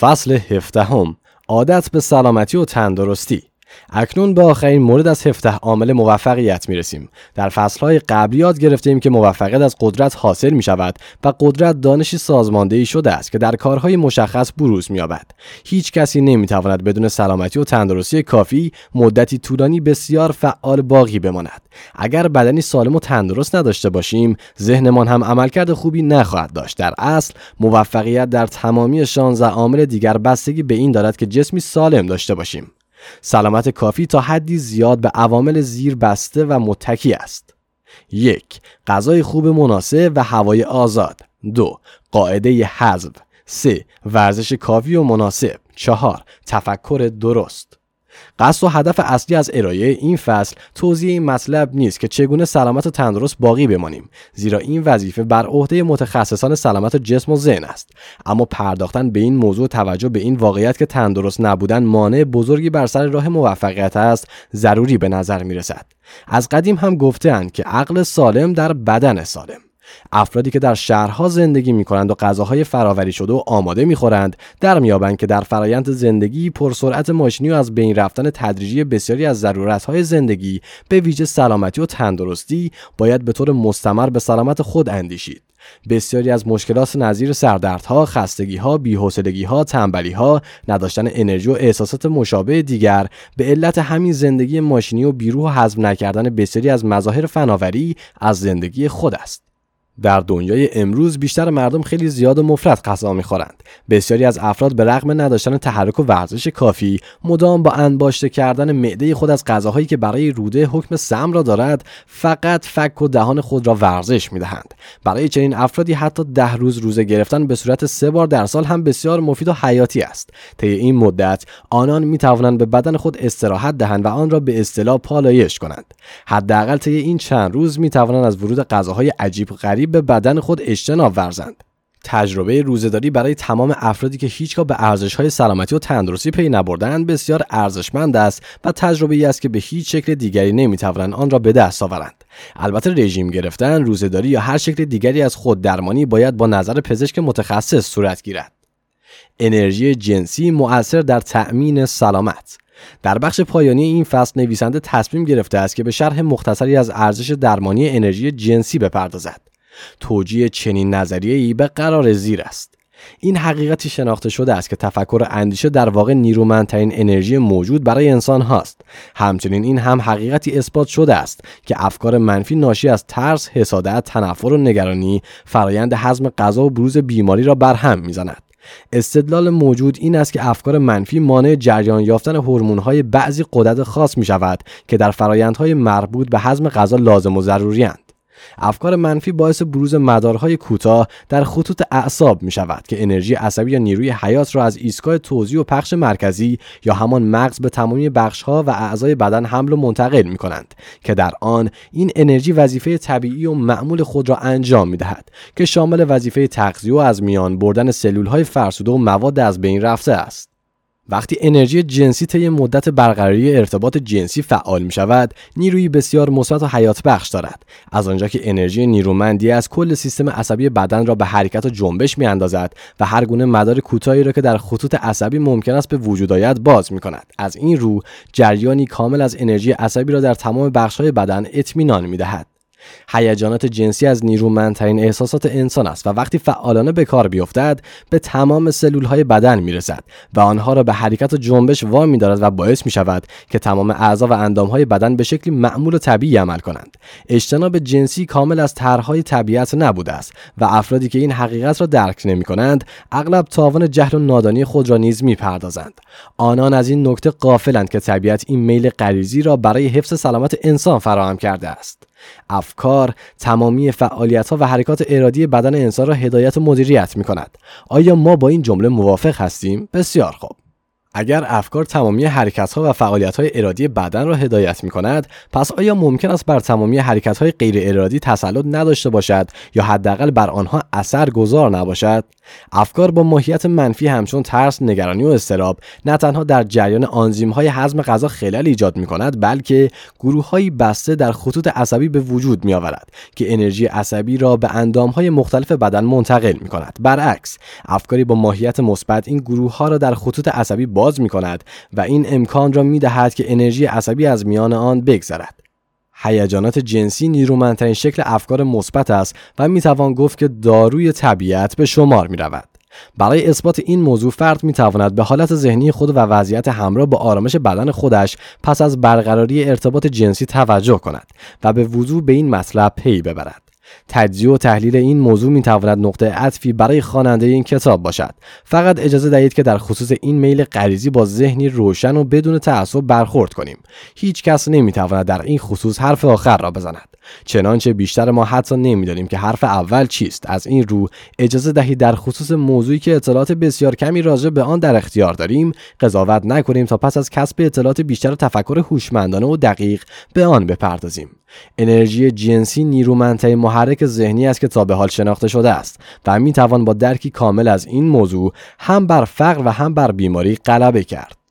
فصل 17 عادت به سلامتی و تندرستی. اکنون به آخرین مورد از 17 عامل موفقیت میرسیم. در فصلهای قبلی یاد گرفتیم که موفقیت از قدرت حاصل می شود و قدرت دانشی سازماندهی شده است که در کارهای مشخص بروز می یابد. هیچ کسی نمی تواند بدون سلامتی و تندرستی کافی مدتی طولانی بسیار فعال باقی بماند. اگر بدنی سالم و تندرست نداشته باشیم، ذهنمان هم عملکرد خوبی نخواهد داشت. در اصل موفقیت در تمامی 16 عامل دیگر بستگی به این دارد که جسمی سالم داشته باشیم. سلامت کافی تا حدی زیاد به عوامل زیر بسته و متکی است. 1. غذای خوب مناسب و هوای آزاد. 2. قاعده حذف. 3. ورزش کافی و مناسب. 4. تفکر درست. قصد و هدف اصلی از ارائه این فصل توضیح این مطلب نیست که چگونه سلامت و تندرست باقی بمانیم، زیرا این وظیفه بر عهده متخصصان سلامت جسم و ذهن است. اما پرداختن به این موضوع، توجه به این واقعیت که تندرست نبودن مانع بزرگی بر سر راه موفقیت است، ضروری به نظر می رسد. از قدیم هم گفته‌اند که عقل سالم در بدن سالم. افرادی که در شهرها زندگی می‌کنند و غذاهای فراوری شده و آماده می‌خورند، در میابند که در فرایند زندگی پرسرعت ماشینی و از بین رفتن تدریجی بسیاری از ضرورت‌های زندگی به ویژه سلامتی و تندرستی باید به طور مستمر به سلامت خود اندیشید. بسیاری از مشکلات نظیر سردردها، خستگی‌ها، بی‌حوصلگی‌ها، تنبلی‌ها، نداشتن انرژی و احساسات مشابه دیگر به علت همین زندگی ماشینی و بی‌روح و هضم نکردن بسیاری از مظاهر فناوری از زندگی خود است. در دنیای امروز بیشتر مردم خیلی زیاد و مفرط غذا می‌خورند. بسیاری از افراد به رغم نداشتن تحرک و ورزش کافی، مدام با انباشته کردن معده خود از غذاهایی که برای روده حکم سم را دارد، فقط فک و دهان خود را ورزش می‌دهند. برای چنین افرادی حتی 10 روز روزه گرفتن به صورت 3 بار در سال هم بسیار مفید و حیاتی است. طی این مدت آنان می‌توانند به بدن خود استراحت دهند و آن را به اصطلاح پالایش کنند. حداقل طی این چند روز می‌توانند از ورود غذاهای عجیب و غریب به بدن خود اجتناب ورزند. تجربه روزه‌داری برای تمام افرادی که هیچگاه به ارزش‌های سلامتی و تندرستی پی نبردند بسیار ارزشمند است و تجربه‌ای است که به هیچ شکل دیگری نمی‌توانند آن را به دست آورند. البته رژیم گرفتن، روزه‌داری یا هر شکل دیگری از خوددرمانی باید با نظر پزشک متخصص صورت گیرد. انرژی جنسی مؤثر در تأمین سلامت. در بخش پایانی این فصل نویسنده تصمیم گرفته است که به شرح مختصری از ارزش درمانی انرژی جنسی بپردازد. توجیه چنین نظریه‌ای به قرار زیر است. این حقیقتی شناخته شده است که تفکر و اندیشه در واقع نیرومندترین انرژی موجود برای انسان هاست. همچنین این هم حقیقتی اثبات شده است که افکار منفی ناشی از ترس، حسادت، تنفر و نگرانی فرایند هضم غذا و بروز بیماری را برهم می‌زند. استدلال موجود این است که افکار منفی مانع جریان یافتن هورمون‌های بعضی غدد خاص می‌شود که در فرایندهای مربوط به هضم غذا لازم و ضروری‌اند. افکار منفی باعث بروز مدارهای کوتاه در خطوط اعصاب می شود که انرژی عصبی یا نیروی حیات را از ایستگاه توزیع و پخش مرکزی یا همان مغز به تمامی بخش‌ها و اعضای بدن حمل و منتقل می کنند که در آن این انرژی وظیفه طبیعی و معمول خود را انجام می دهد که شامل وظیفه تغذیه و از میان بردن سلول‌های فرسوده و مواد از بین رفته است. وقتی انرژی جنسی طی مدت برقراری ارتباط جنسی فعال می شود، نیروی بسیار مثبت و حیات بخش دارد. از آنجا که انرژی نیرومندی از کل سیستم عصبی بدن را به حرکت و جنبش می اندازد و هر گونه مدار کوتاهی را که در خطوط عصبی ممکن است به وجود آید باز می کند. از این رو جریانی کامل از انرژی عصبی را در تمام بخش‌های بدن اطمینان می دهد. هیجانات جنسی از نیرومندترین احساسات انسان است و وقتی فعالانه به کار بیفتد به تمام سلولهای بدن میرسد و آنها را به حرکت و جنبش وامی دارد و باعث می شود که تمام اعضا و اندامهای بدن به شکلی معمول و طبیعی عمل کنند. اجتناب جنسی کامل از طرحهای طبیعت نبوده است و افرادی که این حقیقت را درک نمی کنند اغلب تاوان جهل و نادانی خود را نیز می پردازند. آنان از این نکته غافلند که طبیعت این میل غریزی را برای حفظ سلامت انسان فراهم کرده است. افکار تمامی فعالیت‌ها و حرکات ارادی بدن انسان را هدایت و مدیریت می‌کند. آیا ما با این جمله موافق هستیم؟ بسیار خوب. اگر افکار تمامی حرکت‌ها و فعالیت‌های ارادی بدن را هدایت می‌کند، پس آیا ممکن است بر تمامی حرکت‌های غیر ارادی تسلط نداشته باشد یا حداقل بر آنها اثرگذار نباشد؟ افکار با ماهیت منفی همچون ترس، نگرانی و اضطراب نه تنها در جریان آنزیم‌های هضم غذا خلل ایجاد می‌کند، بلکه گروه‌هایی بسته در خطوط عصبی به وجود می‌آورد که انرژی عصبی را به اندام‌های مختلف بدن منتقل می‌کند. برعکس، افکاری با ماهیت مثبت این گروه‌ها را در خطوط عصبی باز می‌کند و این امکان را می‌دهد که انرژی عصبی از میان آن بگذرد. هیجانات جنسی نیرومندترین شکل افکار مثبت است و می‌توان گفت که داروی طبیعت به شمار می‌رود. برای اثبات این موضوع فرد می‌تواند به حالت ذهنی خود و وضعیت همراه با آرامش بدن خودش پس از برقراری ارتباط جنسی توجه کند و به وضوح به این مطلب پی ببرد. تجزیه و تحلیل این موضوع میتواند نقطه عطفی برای خواننده این کتاب باشد. فقط اجازه دهید که در خصوص این میل غریزی با ذهنی روشن و بدون تعصب برخورد کنیم. هیچ کس نمیتواند در این خصوص حرف آخر را بزند، چنانچه بیشتر ما حتی نمیدانیم که حرف اول چیست. از این رو اجازه دهید در خصوص موضوعی که اطلاعات بسیار کمی راجع به آن در اختیار داریم قضاوت نکنیم تا پس از کسب اطلاعات بیشتر و تفکر هوشمندانه و دقیق به آن بپردازیم. انرژی جنسی نیرومندترین محرک ذهنی است که تا به حال شناخته شده است و میتوان با درکی کامل از این موضوع هم بر فقر و هم بر بیماری غلبه کرد.